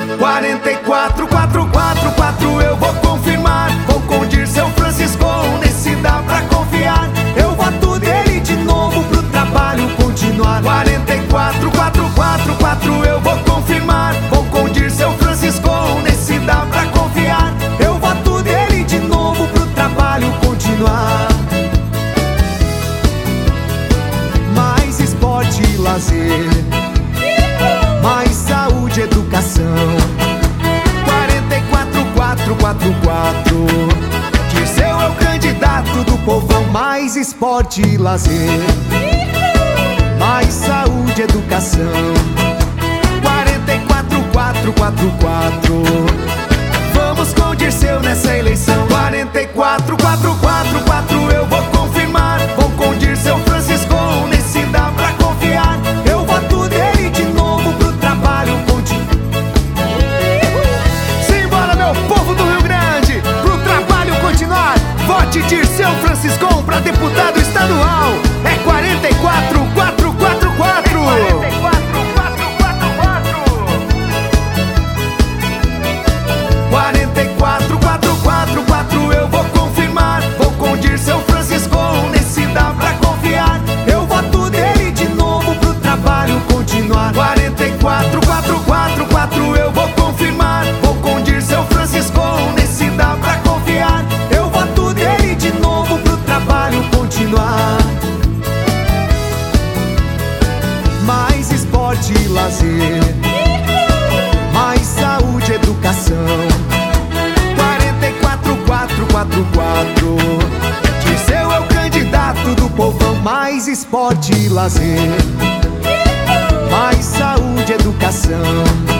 44444 eu vou confirmar. Vou com Dirceu Franciscon, nesse dá pra confiar. Eu voto dele de novo pro trabalho continuar. 44444 eu vou confirmar. Vou com Dirceu Franciscon, nesse dá pra confiar. Eu voto dele de novo pro trabalho continuar. Mais esporte e lazer, mais saúde e educação. 44444 Dirceu é o candidato do povão. Mais esporte e lazer, mais saúde e educação. 44444 vamos com Dirceu nessa eleição. 44444 eu vou confirmar. Vou com Dirceu Franciscon, nesse dá pra confiar. Eu voto dele de novo pro trabalho continuar. Simbora, meu povo do Rio Grande, pro trabalho continuar. Vote Dirceu Franciscon pra deputado estadual. É 44444. 44444 eu vou confirmar. Vou com Dirceu Franciscon, nesse dá pra confiar. Eu voto dele de novo pro trabalho continuar. 44444 eu vou confirmar. Vou com Dirceu Franciscon, nesse dá pra confiar. Eu voto dele de novo pro trabalho continuar. Mais esporte e lazer, mais saúde e educação. 44444 Dirceu é o candidato do povão. Mais esporte e lazer, mais saúde e educação.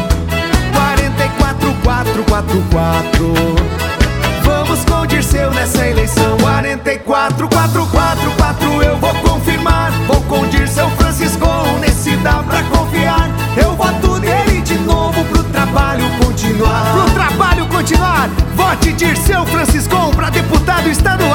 44444 vamos com Dirceu nessa eleição. 44444 eu vou confirmar. Vou com Dirceu Franciscon, nesse dá pra confiar. Eu voto dele de novo pro trabalho continuar. Pro trabalho continuar, vote Dirceu Franciscon pra deputado estadual.